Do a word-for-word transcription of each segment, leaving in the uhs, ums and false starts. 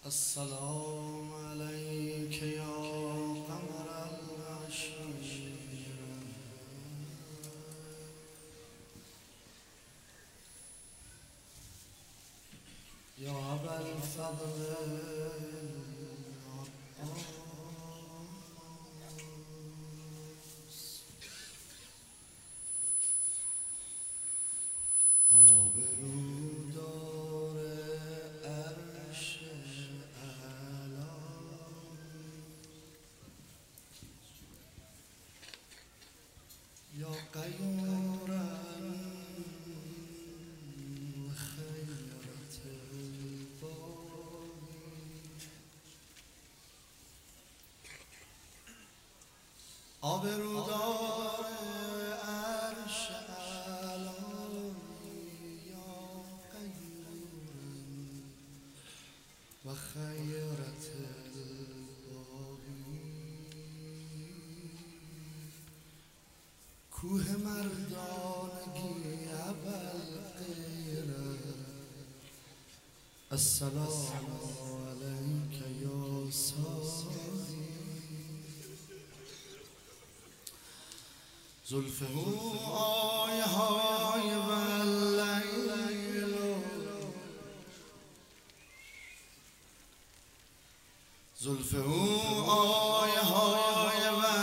السلام عليك يا قمر العشيرة يا أبا الفضل يا قيورا خيرة الباغي آبرودار عرش اعلی يا قيورا وخيرة کوه مردانگی ابوالقیره السلام علیک یا سادی زلفه آی های واللیل زلفه آی های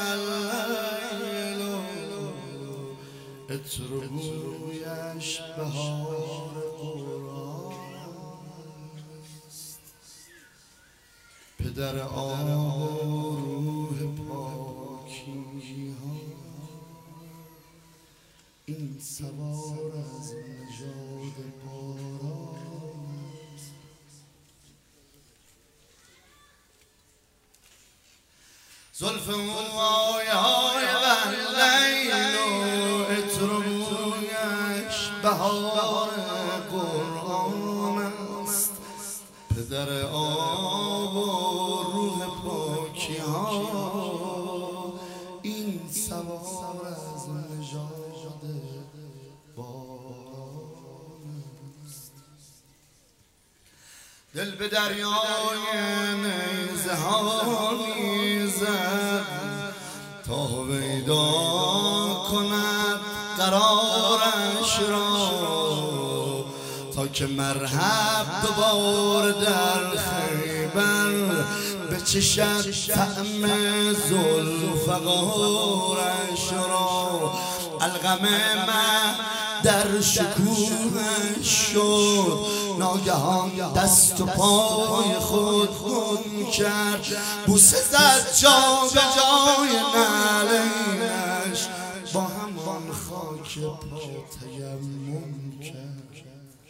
عطر بویش بهار قرآن است پدر آب و روح پاکی ها این سوار از نژاد باران است زلف آی های واللیل بهار قرآن است پدر آب و روح پاکی ها این سوار از نژاد باران است دل به دریای نیزه ها میزد تا پیدا کند قرارش را تا که مرحب دوباره در خیبر بچشد طعم ذوالفقارش را الغم مه در شکوهش شد ناگهان دست و پای خود گم کرد بوسه زد جا به جای نعلینش با همان خاک پا تیمم کرد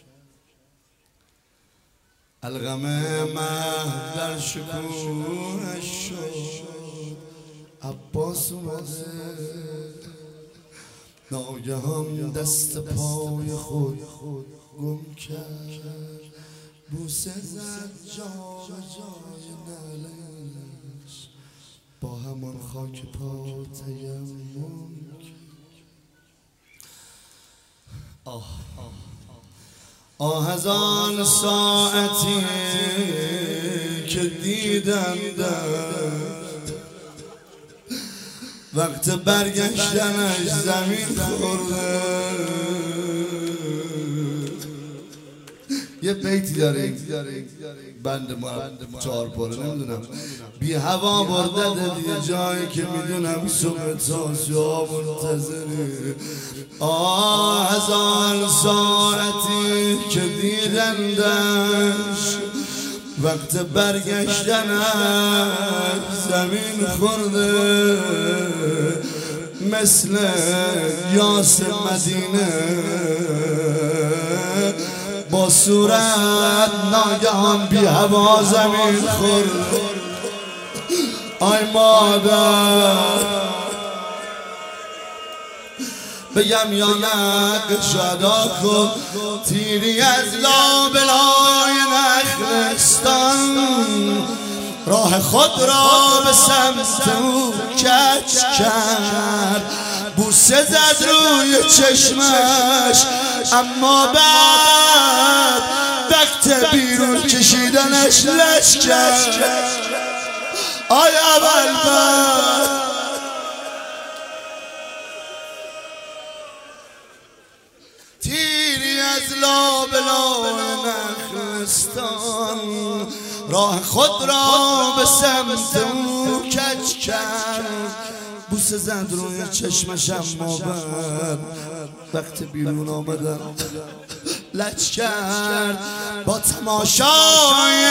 الغم مه در شکوهش شد عباس اومده ناگهان دست پای خود گم کرد بوسه زد جا به جای نعلینش با همان خاک پا تیمم کرد آه آه از آن ساعتی که دیدم در وقت برگشتنش زمین خورده یه بیتی داره بند ما چهار پاره نمیدونم بی هوا بردد یه جایی که میدونم صبح تاسیا منتظری آه از آن ساعتی که دیدندش وقت برگشتنش زمین خورده مثل یاس مدینه با صورت ناگهان بی هوا زمین خورد آی مادر بگم یا نه شادا کن تیری از لابلای نخلستان راه خود را به سمت او کج کرد بوسه زد روی چشمش اما بعد وقت بیرون کشیدنش لشکر آی ابوالفضل تیری از لابلای نخلستان راه خود را به سمت او کج کرد بوسه زد روی چشمشم مابد وقت بیرون آمدم لج کرد با تماشای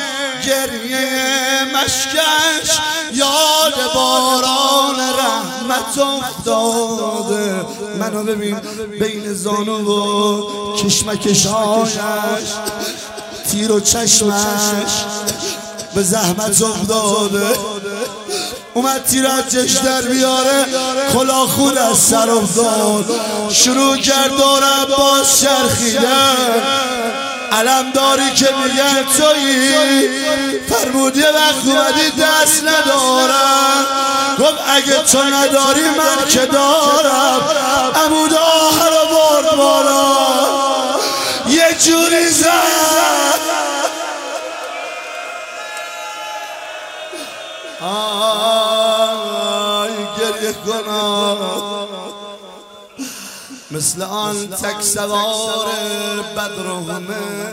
گریه مشکش یاد باران رحمت افتاده منو ببین بین زانو و کشمکشایش تیر و چشمش به زحمت افتاده اومد تیر از چش در بیاره کلاه خود از سر افتاد شروع کرد دور عباس چرخیدن علم داری که میگن تویی فرمود یه وقت اومدی دست ندارم گفت اگه تو نداری من که دارم عمود آهر رو برد بالا یه جوری زد آی گریه کنم مثل آن تک سوار بدرهنه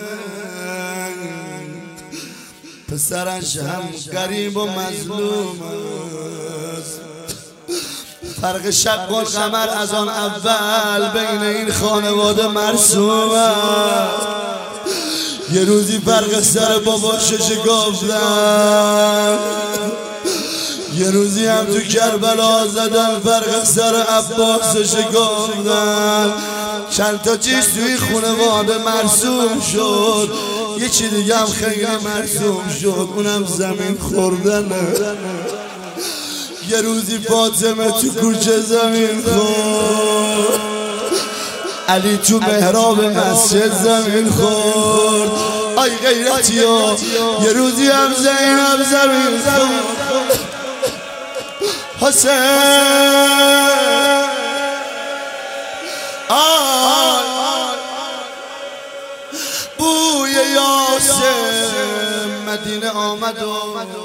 پسرش هم غریب و مظلوم است فرق شق و قمر از آن اول بین این خانواده مرسوم است یه روزی فرق سر باباش شکافتن یه روزی هم تو کربلا زدن فرق سر عباس شکافتن چند تا چیز توی خانواده مرسوم شد یه چی دیگه هم خیلی مرسوم شد اونم زمین خوردنه یه روزی فاطمه تو کوچه زمین خورد علی تو محراب مسجد زمین خورد آی غیرتی ها یه روزی هم زینب زمین خورد حسین آی بوی یاسر مدینه آمد و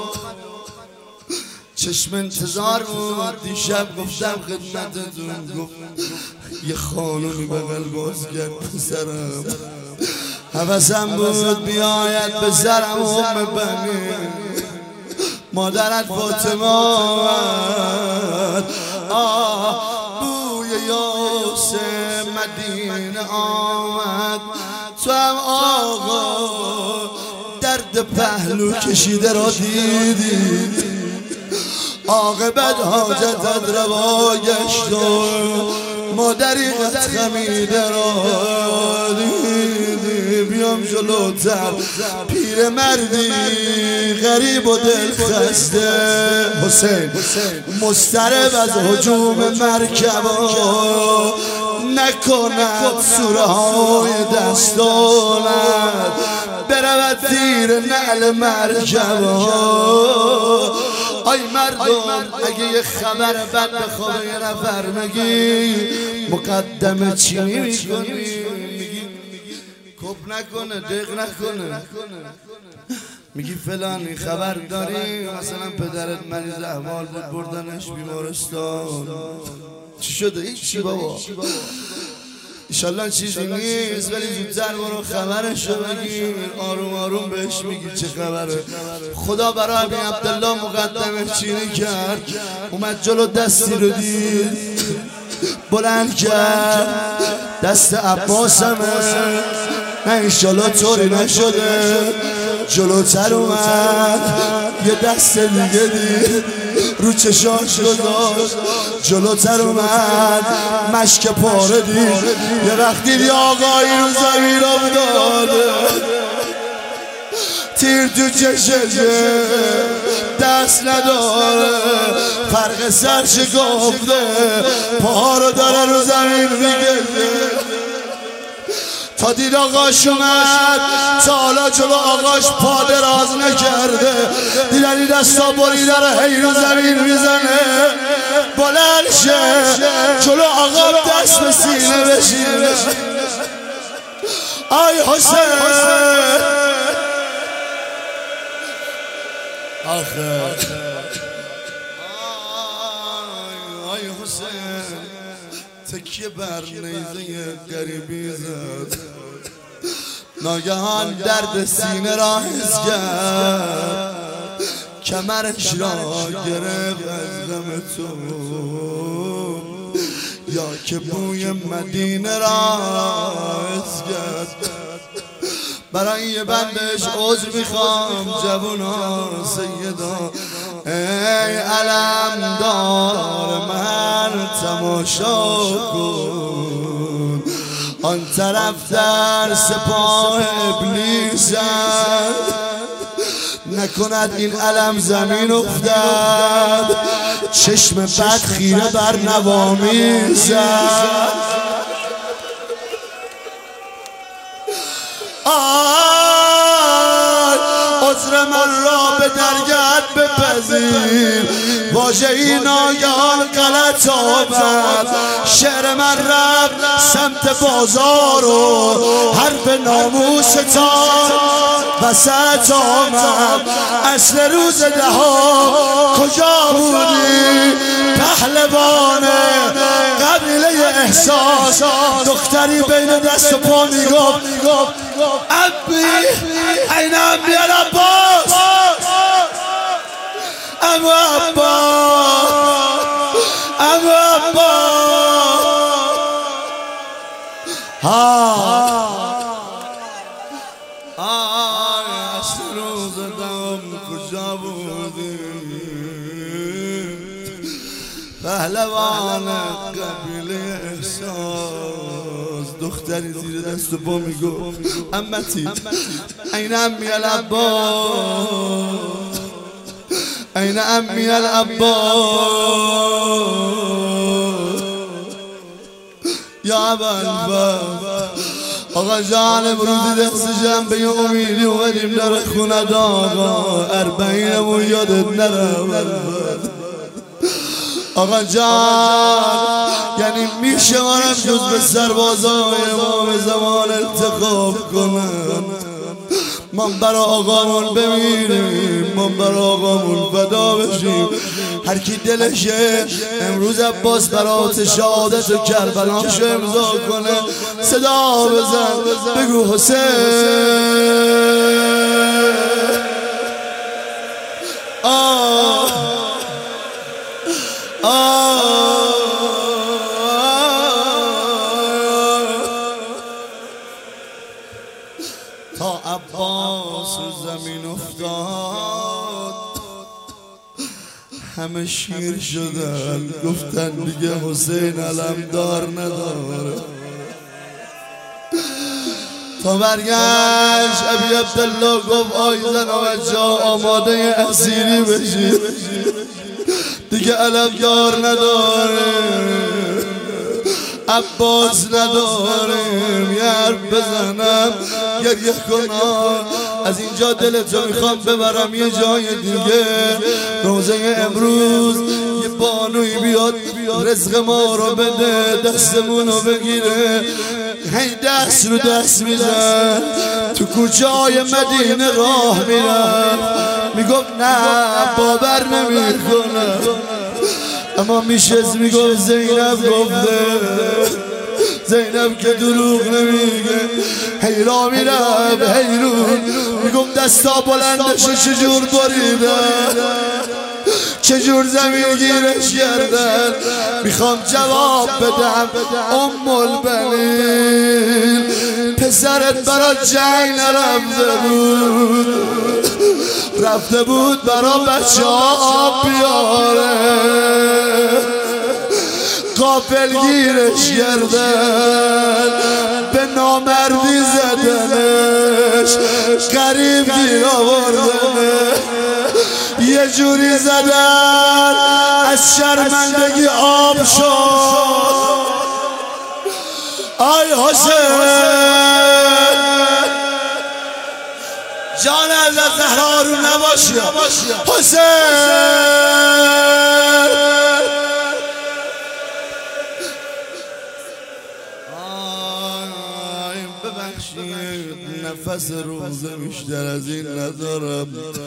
چشم انتظار بود دیشب گفتم خدمتتون گفت یه خانومی بغل باز کرد پسرم حوثم بود بیاید به سرم ام بنی مادرت فاطمه آمد آه بوی یاسر مدینه آمد تو هم آقا درد پهلو کشیده را دیدی عاقبت حاجتت روا گشت و مادریت خمیده را دیدی بیام جلوتر پیر مردی غریب و دل خسته حسین مضطرب از هجوم مرکبا نکند سوره های دستانت برود زیر نعل مرکبا آی مردم اگه یه خبر بد به خواب یه نفر میگی مقدمه چینی میکنی میگی کپ نکنه دق نکنه میگی فلانی خبر داری مثلا پدرت مریض احوال بود بردنش بیمارستان چی شده؟ هیچی بابا ایشالله چیزی نیست ولی زودتر برو خبرشو بگیر آروم آروم بهش میگی چه خبره خدا برای ابی عبدالله مقدمه چینی کرد اومد جلو دستی رو دید بلند کرد دست عباس همه نه ایشالله طوری نشده جلوتر اومد یه دست دیگه دید رو چشاش گذاشت جلوتر اومد مشک پاره دید یه وقتی دی آقایی رو زمین افتاده تیر تو چششه دست نداره فرق سر شکافته پاها رو داره رو زمین میگذه تا دید آقاش اومد تا حالا جلو آقاش پا دراز نکرده دیدن این دستا بریده رو هی رو زمین میزنه بلند شه جلو آقا دست به سینه بشینه آی حسین آخه آی حسین تکیه بر نیزه غریبی زد ناگهان درد سینه را حس کرد کمرش را گرفت از غم تو یا که بوی مدینه را حس کرد برای یه بندش عذر میخوام جوونا سیدا ای علمدار من تماشا کن آن طرف در سپاه ابلیس نکند این علم زمین افتد چشم بد خیره بر نوامی زد عذر من را به درگت بپذیر واژه‌ای ناگهان غلط آمد شعر من رفت سمت بازار و حرف ناموستان وسط آمد اصل روز دها کجا بودی پهلوان قبیله احساس دختری بین دست و پا میگفت ابی این انبی العباس ابو عباس ابو عباس ها اصل روز دهم کجا بودی پهلوان قبیله احساس دختری زیر دست و پا میگو امتی این امی العباس این امی العباس یا ابوالفضل آقا جان امروزی دست جنبه امیدی اومدیم در خونه آقا اربعینمون یادت نره آقا جان یعنی میشه منم جز به سربازای امام زمان انتخاب کنم من برای آقامون بمیریم من برای آقامون فدا بشیم هر کی دلشه امروز عباس برات شهادت و کربلاشو امضا کنه صدا بزن بگو حسین آه آه تا عباس زمین افتاد همه شیر شدن گفتن دیگه حسین علمدار نداره تا برگشت ابی عبدالله گفت آی زن و بچه آماده اسیری بشید دیگه علمدار نداره عباس نداریم یه حرف بزنم گریه کنم از اینجا دلتو میخوام ببرم یه جای دیگه روزه امروز یه بانوی بیاد رزق ما رو بده دستمونو بگیره هی دست رو دست میزن تو کوچه های مدینه راه میرم میگفت نه باور نمیکنم اما میشست میگفت زینب گفته زینب که دروغ نمیگه حیرا میرم حیرون میگم دستا بلندش چجور بریدن چجور زمین گیرش کردن میخوام جواب بدم ام البنین پسرت برا جنگ نرفته بود رفته بود برا بچه ها بیاره غافل گیرش کردن به نامردی زدنش غریب گیر آوردنش یه جوری زدن از شرمندگی آب شد آی حسین جان از زهرا رو نباشی حسین ببخشید نفس روزه بیشتر از این ندارم.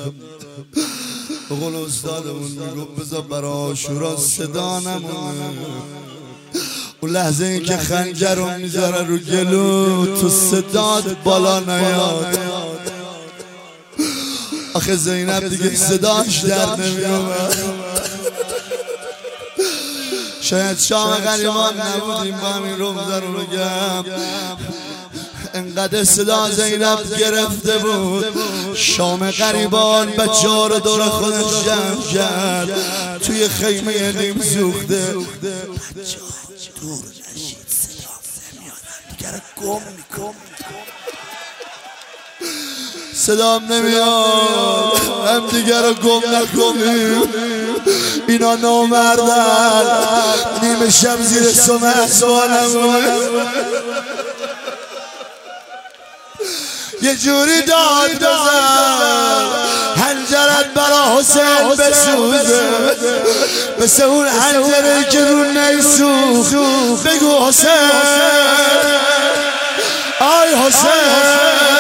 بقول استادمون میگفت بذار برای عاشورا صدا نمونه. اون لحظه این که خنجر رو میذاره رو گلو تو صدات بالا نیاد. آخه زینب دیگه صداش در نمیومد. شاید شام غریبان نبودیم با همین روزه رو بگم. انقدر صدا زینب گرفته بود شام غریبان بچه ها رو دور خودش جمع کرد. توی خیمه نیم سوخته بچه ها دور نشید صدا نمیاد دیگر گم میکن صدام نمیاد هم دیگر رو گم نکنیم. اینا نامردن نیمه شب زیر سم اسوانمونه. یه جوری داد بزن حنجرت برا حسین بسوزه مثل اون حنجره که رو نیسوخ. بگو حسین آی حسین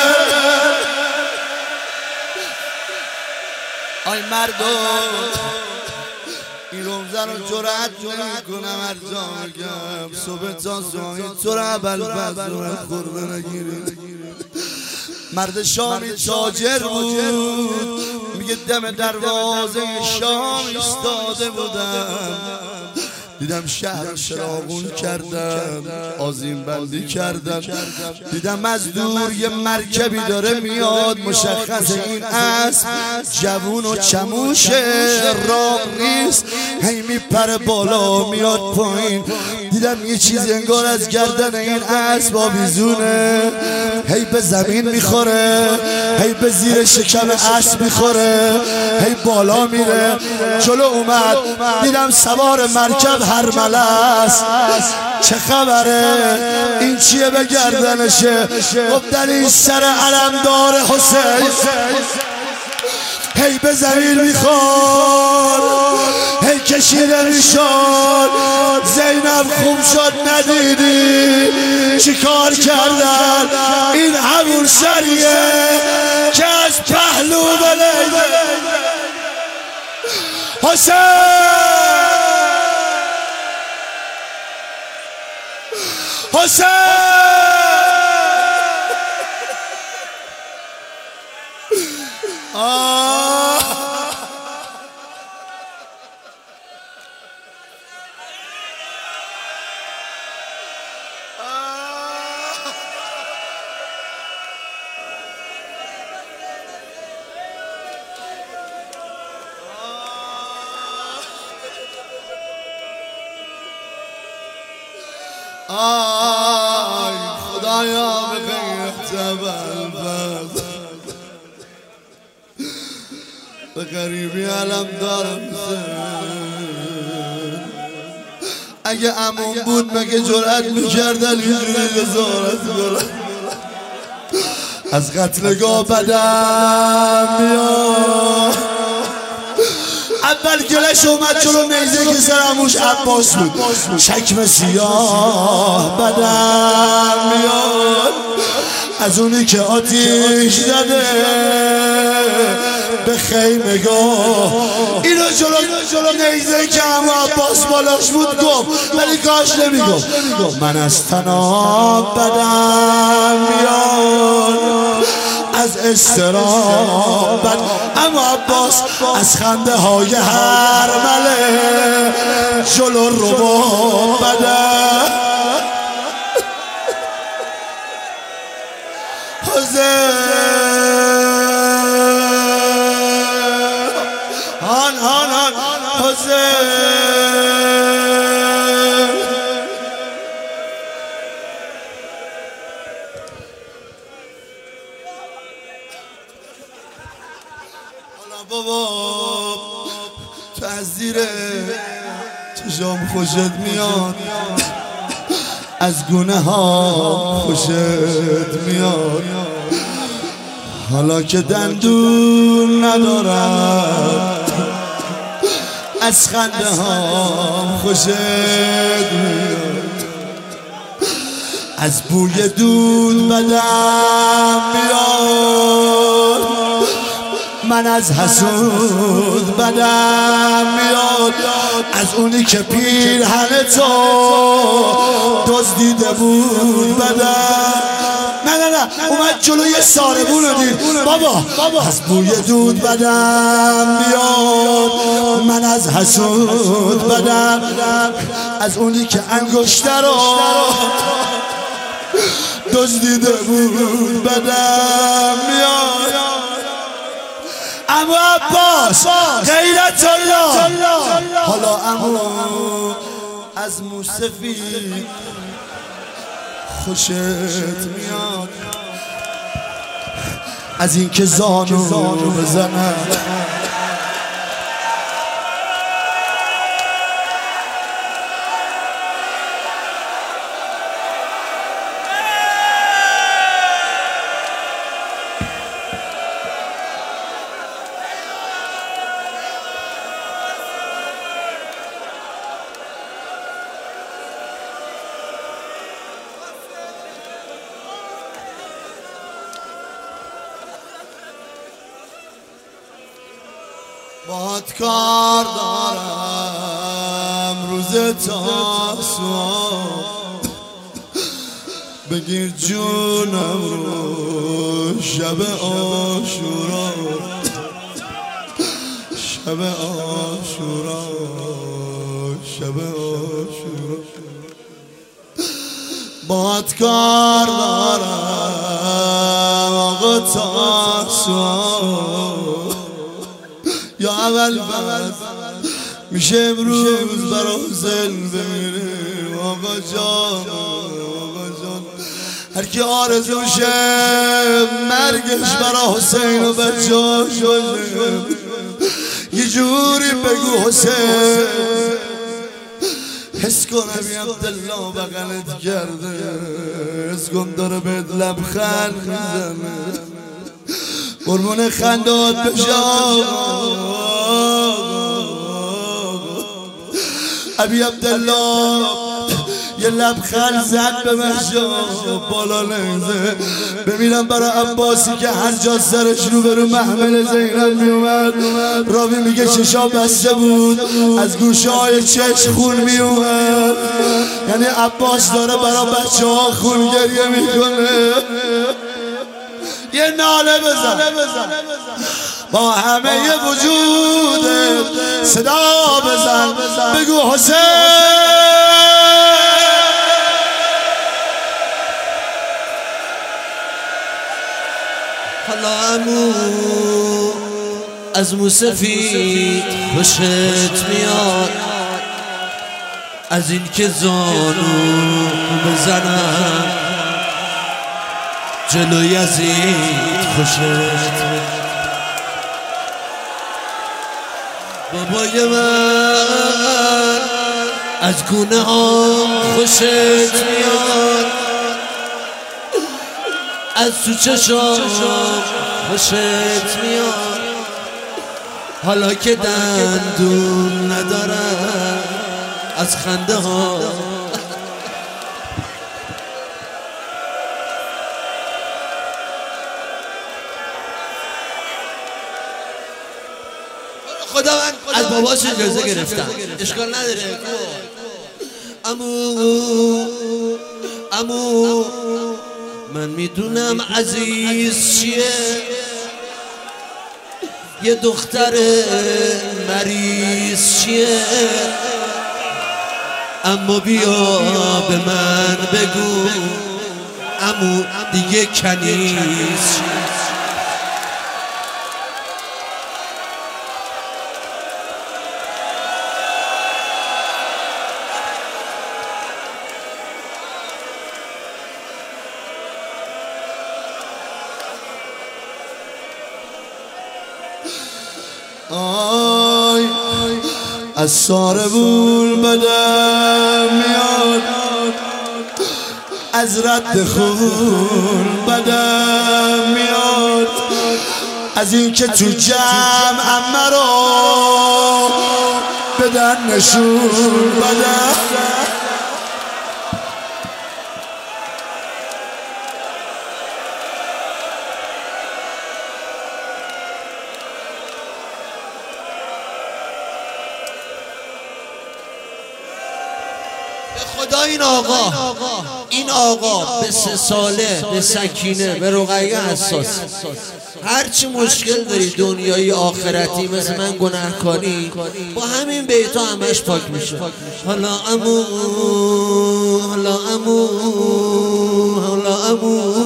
آی مردم. این روزه رو جرأت نمی کنم هر جا بگم. صبح تا زایی تو رو اول بزرم خورده نگیرید. مرد شامی تاجر بود میگه دم دروازه شام ایستاده بودم دیدم شهر چراغون کردن آذین بندی کردن. دیدم از دور یه مرکبی داره میاد مشخص این اسب جوون و چموشه رام نیست هی میپره بالا میاد پایین. دیدم یه چیزی انگار از گردن این اسب آویزونه هی به زمین میخوره هی به زیر شکم اسب میخوره هی بالا میره. جلو اومد دیدم سوار مرکب هرمله است. چه خبره این چیه به گردنشه؟ گفتن این سر علمدار حسین هی به زمین میخواد هی کشیده میشد. زینب خوب شد ندیدی چی کار کردن؟ این همون سریه که از پهلو بلیده حسین حسین آه آی خدایا به غیرت بلبز به غریبی علم دارم اگه عموم بود مگه جرأت میکردن اینجوری جسارت کنن؟ از قتلگاه بدم میاد. اول گلش اومد جلو نیزه که سرموش عباس بود چکم سیاه بدم میاد. از اونی که آتیش داده به خیمگاه اینو جلو جلو نیزه که همه عباس بالاش بود گفت ولی کاش نمیگفت. من از تناب بدم میاد از استرابت اما عباس از خنده های هرمله جلو رو بدم حسین هان هان هان حسین بابا تو از زیر چشام خوشت میاد از گونه ها خوشت میاد حالا که دندون ندارم از خنده ها خوشت میاد. از بوی دود بدم میاد، من از حسود بدم میاد، از اونی که پیرهن تو دزدیده بود بدم. نه نه نه اومد جلوی ساربون رو دید بابا. از بوی دود بدم میاد، من از حسود بدم، از اونی که انگشتر رو دزدیده بود بدم میاد. اما عباس غیرت الله، حالا امو از موسفید خوشت میاد، از این که زانو بزنم باهات کار دارم روز تاسوعا، بگیر جونم رو شب عاشورا، شب عاشورا، شب عاشورا. باهات کار دارم آقا تاسوعا، یا اول بس میشه امروز برا حسین بمیره آقا جان، آقا جان. هر کی آرزوشه مرگش برا حسین و بچه‌اش باشه، یه جوری بگو حسین حس کنم یه عبدالله بغلت کرده، حس کن داره بهت لبخند میزنه، قربون خندات بشه ابی عبدالله. یه لبخند زد به مشا بالا نزه، ببینم برای عباسی که هر جا سرش رو برو محمل زینب میومد، راوی میگه چشا بسته بود از گوشه های چشم خون میومد، یعنی عباس داره برای بچه ها خون گریه میکنه. یه ناله بزن با همه وجود صدا بزن، بگو حسین. حالا عمو از موسفید خوشت میاد، از این که زانو بزنم جلوی یزید خوشت میاد. بابای من از گونه ها خوشت میاد، از تو چشام خوشت میاد، حالا که دندون ندارم از خنده ها. خدا من از باباش اجازه گرفتم، اشکال نداره. امو امو من میدونم عزیز چیه، یه دختر مریض چیه، اما بیا به من بگو امو دیگه کنیز چیه. آی از ساربون بدم میاد، از رد خون بدم میاد، از این که تو جمع امه رو بدن نشون بدم. خدا این آقا این آقا به سه ساله به سکینه به رقیه حساس. هرچی مشکل داری دنیایی آخرتی مثل من گناهکاری با همین بیتا همش پاک میشه. حالا امو حالا امو حالا امو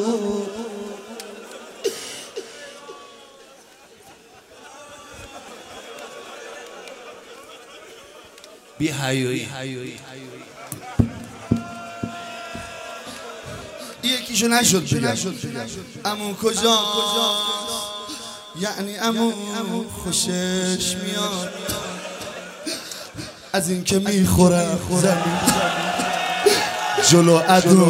بی حیوی یکیشو نشد بگم امو کجا یعنی امو خوشش میاد از این که میخوره زمین جلو عدو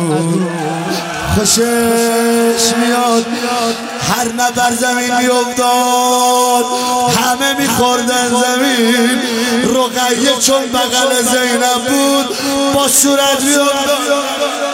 خوشش میاد. هر نفر زمین میافتاد همه میخوردن زمین. رقیه چون بغل زینب بود با صورت میافتاد.